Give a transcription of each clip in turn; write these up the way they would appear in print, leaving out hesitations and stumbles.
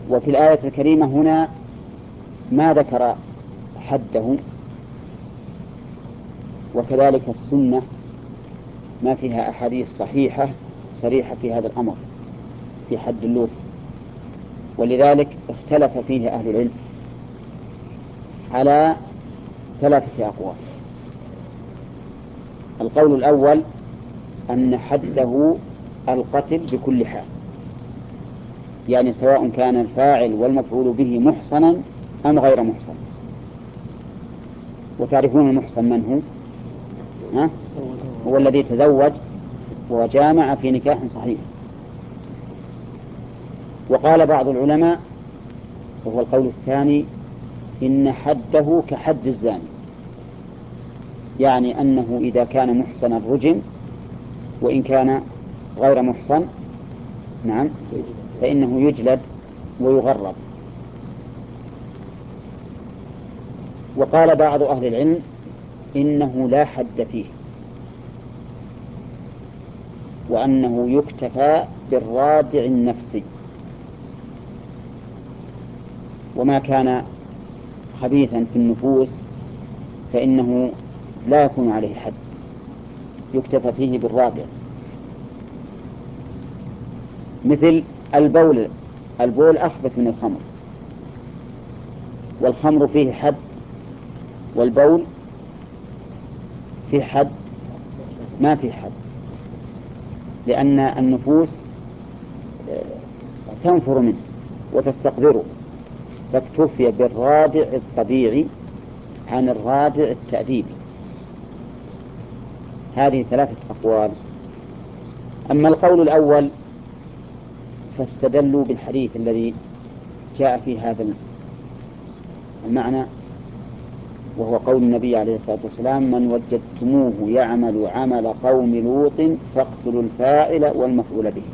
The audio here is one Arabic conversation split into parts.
وفي الآية الكريمة هنا ما ذكر حده، وكذلك السنة ما فيها أحاديث صحيحة صريحة في هذا الأمر في حد اللوط، ولذلك اختلف فيه أهل العلم على 3 أقوال. القول الأول أن حده القتل بكل حال، يعني سواء كان الفاعل والمفعول به محصنا أم غير محصن. وتعرفون المحصن من هو؟ هو الذي تزوج وجامع في نكاح صحيح. وقال بعض العلماء وهو القول الثاني إن حده كحد الزاني، يعني أنه إذا كان محصنا رجم، وإن كان غير محصن نعم فإنه يجلد ويغرب. وقال بعض أهل العلم إنه لا حد فيه، وأنه يكتفى بالرادع النفسي، وما كان خبيثا في النفوس فإنه لا يكون عليه حد، يكتفى فيه بالرادع، مثل البول. البول أخبث من الخمر، والخمر فيه حد، والبول فيه حد ما فيه حد، لأن النفوس تنفر منه وتستقذره، فاكتفي بالرادع الطبيعي عن الرادع التأديبي. هذه 3 أقوال. أما القول الأول فاستدلوا بالحديث الذي جاء في هذا المعنى، وهو قول النبي عليه الصلاة والسلام: من وجدتموه يعمل عمل قوم لوط فاقتلوا الفاعل والمفعول به.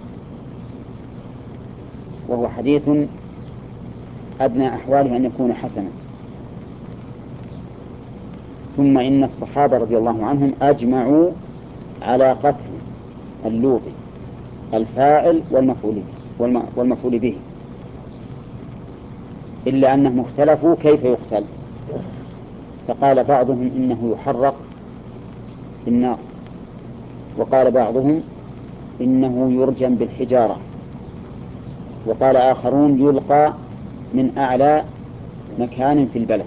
وهو حديث أدنى أحواله أن يكون حسنا. ثم إن الصحابة رضي الله عنهم أجمعوا على قتل اللوط الفاعل والمفعول به، إلا أنهم اختلفوا كيف يقتل، فقال بعضهم إنه يحرق في النار، وقال بعضهم إنه يرجم بالحجارة، وقال آخرون يلقى من أعلى مكان في البلد.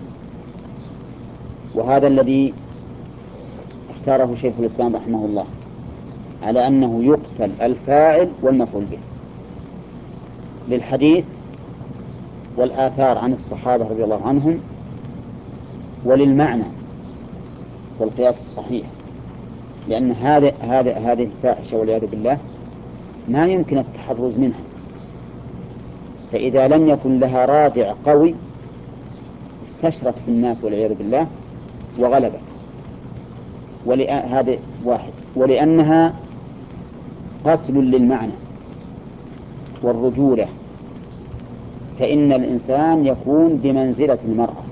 وهذا الذي اختاره شيخ الإسلام رحمه الله، على أنه يقتل الفاعل والمفعول به، للحديث والآثار عن الصحابة رضي الله عنهم، وللمعنى والقياس الصحيح، لأن هذه الفاحشة والعياذ بالله ما يمكن التحرز منها، فإذا لم يكن لها رادع قوي استشرت في الناس والعياذ بالله وغلبت. هذا واحد. ولأنها قتل للمعنى والرجولة، فإن الإنسان يكون بمنزلة المرأة،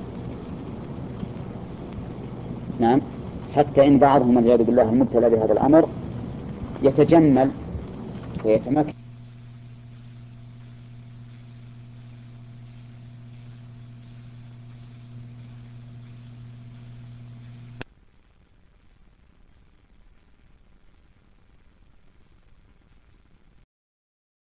نعم، حتى إن بعضهم والعياذ بالله المبتلى بهذا الأمر يتجمل ويتمكن